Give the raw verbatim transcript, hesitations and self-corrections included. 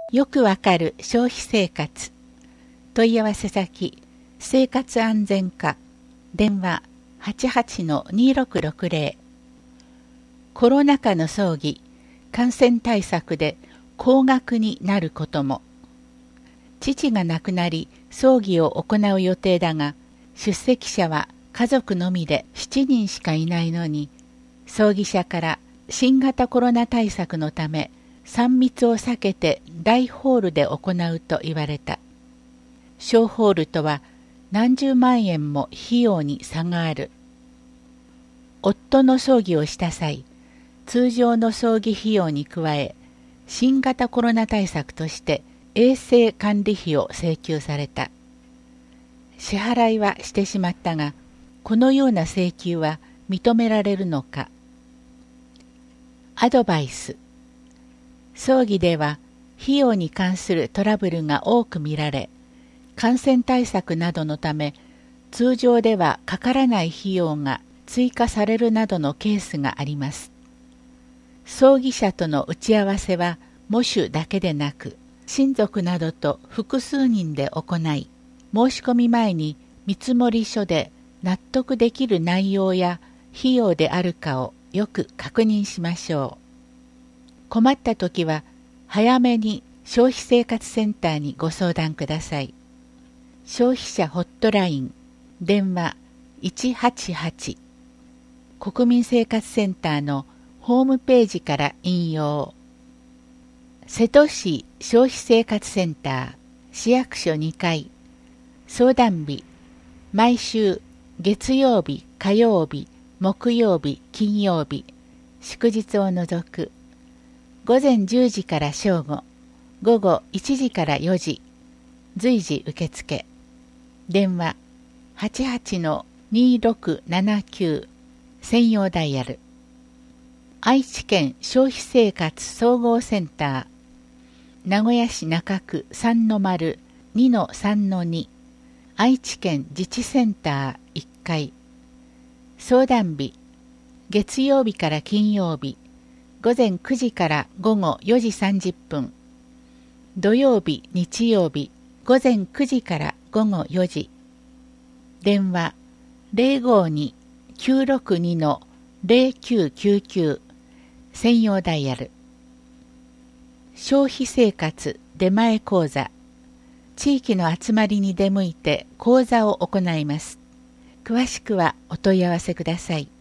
よくわかる消費生活。問い合わせ先、生活安全課、電話 はちはちのにろくろくぜろ。コロナ禍の葬儀、感染対策で高額になることも。父が亡くなり、葬儀を行う予定だが、出席者は家族のみでしちにんしかいないのに、葬儀社から新型コロナ対策のため、さん密を避けて大ホールで行うと言われた。小ホールとは何十万円も費用に差がある。夫の葬儀をした際、通常の葬儀費用に加え、新型コロナ対策として衛生管理費を請求された。支払いはしてしまったが、このような請求は認められるのか。アドバイス。葬儀では費用に関するトラブルが多く見られ、感染対策などのため、通常ではかからない費用が追加されるなどのケースがあります。葬儀社との打ち合わせは喪主だけでなく、親族などと複数人で行い、申し込み前に見積書で納得できる内容や費用であるかをよく確認しましょう。困ったときは早めに消費生活センターにご相談ください。消費者ホットライン電話いちはちはち、国民生活センターのホームページから引用。瀬戸市消費生活センター市役所にかい、相談日毎週月曜日、火曜日、木曜日、金曜日、祝日を除く午前じゅうじから正午、午後いちじからよじ、随時受付。電話 はちはちのにろくななきゅう 専用ダイヤル。愛知県消費生活総合センター、名古屋市中区 さんの丸 にのさんのに、愛知県自治センターいっかい。相談日、月曜日から金曜日、午前くじから午後よじさんじゅっぷん。土曜日、日曜日、午前くじから午後よじ。電話 ゼロごに きゅうろくに のゼロきゅうきゅうきゅう 専用ダイヤル。消費生活出前講座。地域の集まりに出向いて講座を行います。詳しくはお問い合わせください。